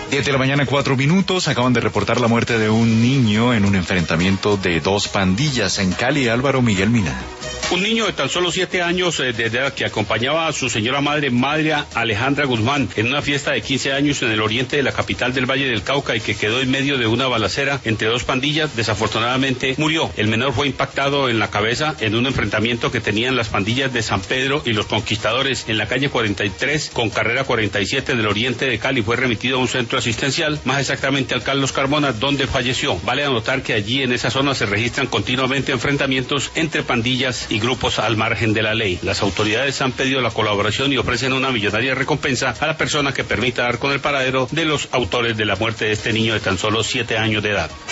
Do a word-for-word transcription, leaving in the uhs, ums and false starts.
diez de la mañana, cuatro minutos. Acaban de reportar la muerte de un niño en un enfrentamiento de dos pandillas en Cali. Álvaro Miguel Mina. Un niño de tan solo siete años eh, de edad que acompañaba a su señora madre, María Alejandra Guzmán, en una fiesta de quince años en el oriente de la capital del Valle del Cauca y que quedó en medio de una balacera entre dos pandillas, desafortunadamente murió. El menor fue impactado en la cabeza en un enfrentamiento que tenían las pandillas de San Pedro y los Conquistadores en la calle cuarenta y tres con carrera cuarenta y siete del oriente de Cali. Fue remitido a un centro asistencial, más exactamente al Carlos Carmona, donde falleció. Vale anotar que allí en esa zona se registran continuamente enfrentamientos entre pandillas y grupos al margen de la ley. Las autoridades han pedido la colaboración y ofrecen una millonaria recompensa a la persona que permita dar con el paradero de los autores de la muerte de este niño de tan solo siete años de edad.